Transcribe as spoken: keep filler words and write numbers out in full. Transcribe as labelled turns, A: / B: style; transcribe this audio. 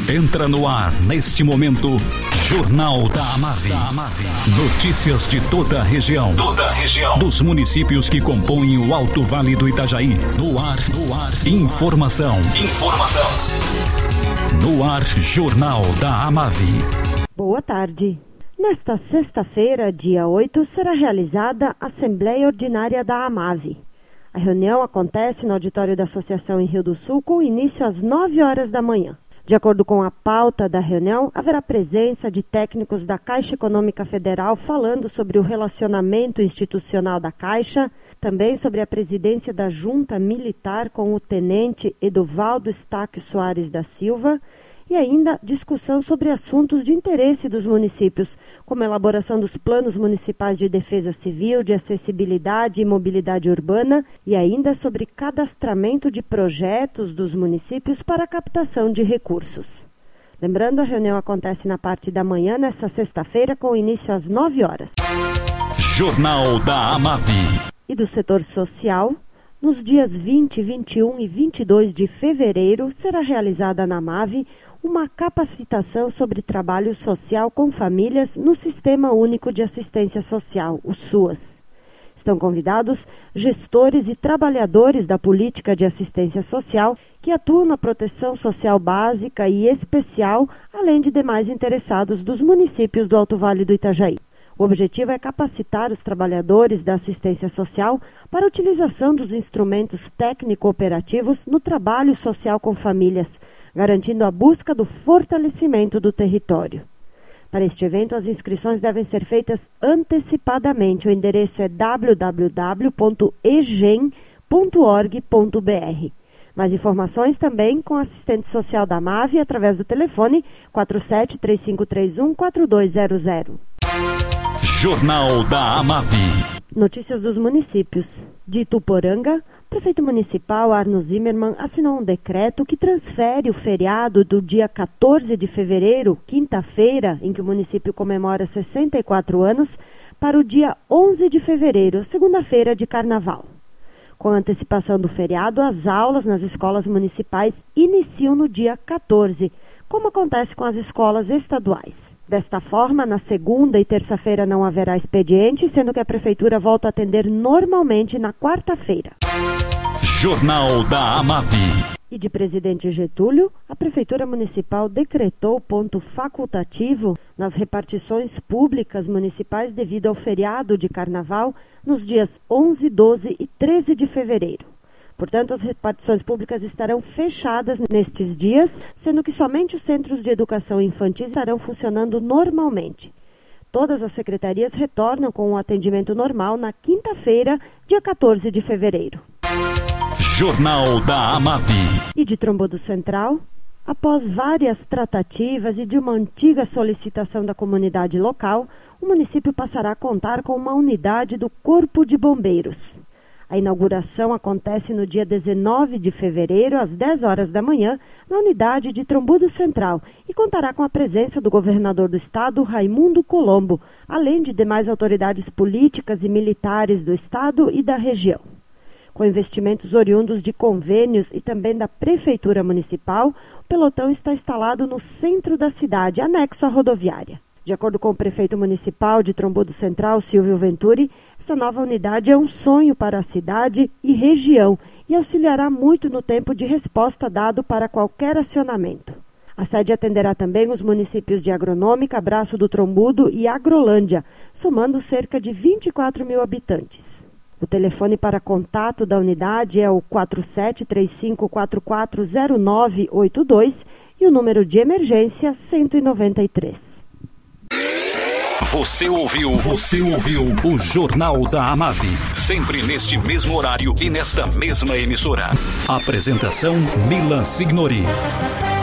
A: Entra no ar, neste momento, Jornal da Amave. Notícias de toda a região. Toda a região. Dos municípios que compõem o Alto Vale do Itajaí. No ar, no ar. Informação. Informação. No ar, Jornal da Amave.
B: Boa tarde. Nesta sexta-feira, dia oito, será realizada a Assembleia Ordinária da Amave. A reunião acontece no auditório da Associação em Rio do Sul, com início às nove horas da manhã. De acordo com a pauta da reunião, haverá presença de técnicos da Caixa Econômica Federal falando sobre o relacionamento institucional da Caixa, também sobre a presidência da Junta Militar com o tenente Eduvaldo Estáquio Soares da Silva, e ainda discussão sobre assuntos de interesse dos municípios, como a elaboração dos planos municipais de defesa civil, de acessibilidade e mobilidade urbana, e ainda sobre cadastramento de projetos dos municípios para a captação de recursos. Lembrando, a reunião acontece na parte da manhã, nesta sexta-feira, com início às nove horas.
A: Jornal da Amave.
B: E do setor social, nos dias vinte, vinte e um e vinte e dois de fevereiro, será realizada na Amave uma capacitação sobre trabalho social com famílias no Sistema Único de Assistência Social, o SUAS. Estão convidados gestores e trabalhadores da política de assistência social que atuam na proteção social básica e especial, além de demais interessados dos municípios do Alto Vale do Itajaí. O objetivo é capacitar os trabalhadores da assistência social para a utilização dos instrumentos técnico-operativos no trabalho social com famílias, garantindo a busca do fortalecimento do território. Para este evento, as inscrições devem ser feitas antecipadamente. O endereço é w w w ponto e g e m ponto org ponto b r. Mais informações também com a assistente social da Amave através do telefone quatro sete três cinco três um quatro dois zero zero.
A: Jornal da Amave.
B: Notícias dos municípios. De Ituporanga, o prefeito municipal Arno Zimmermann assinou um decreto que transfere o feriado do dia quatorze de fevereiro, quinta-feira, em que o município comemora sessenta e quatro anos, para o dia onze de fevereiro, segunda-feira de carnaval. Com a antecipação do feriado, as aulas nas escolas municipais iniciam no dia quatorze, como acontece com as escolas estaduais. Desta forma, na segunda e terça-feira não haverá expediente, sendo que a Prefeitura volta a atender normalmente na quarta-feira.
A: Jornal da Amave.
B: E de Presidente Getúlio, a Prefeitura Municipal decretou ponto facultativo nas repartições públicas municipais devido ao feriado de Carnaval nos dias onze, doze e treze de fevereiro. Portanto, as repartições públicas estarão fechadas nestes dias, sendo que somente os centros de educação infantil estarão funcionando normalmente. Todas as secretarias retornam com o atendimento normal na quinta-feira, dia quatorze de fevereiro.
A: Jornal da Amave.
B: E de Trombudo Central, após várias tratativas e de uma antiga solicitação da comunidade local, o município passará a contar com uma unidade do Corpo de Bombeiros. A inauguração acontece no dia dezenove de fevereiro, às dez horas da manhã, na unidade de Trombudo Central e contará com a presença do governador do estado, Raimundo Colombo, além de demais autoridades políticas e militares do estado e da região. Com investimentos oriundos de convênios e também da Prefeitura Municipal, o pelotão está instalado no centro da cidade, anexo à rodoviária. De acordo com o prefeito municipal de Trombudo Central, Silvio Venturi, essa nova unidade é um sonho para a cidade e região e auxiliará muito no tempo de resposta dado para qualquer acionamento. A sede atenderá também os municípios de Agronômica, Braço do Trombudo e Agrolândia, somando cerca de vinte e quatro mil habitantes. O telefone para contato da unidade é o quatro sete três cinco quatro quatro zero nove oito dois e o número de emergência cento e noventa e três.
A: Você ouviu, você ouviu o Jornal da Amave. Sempre neste mesmo horário e nesta mesma emissora. Apresentação Milan Signori.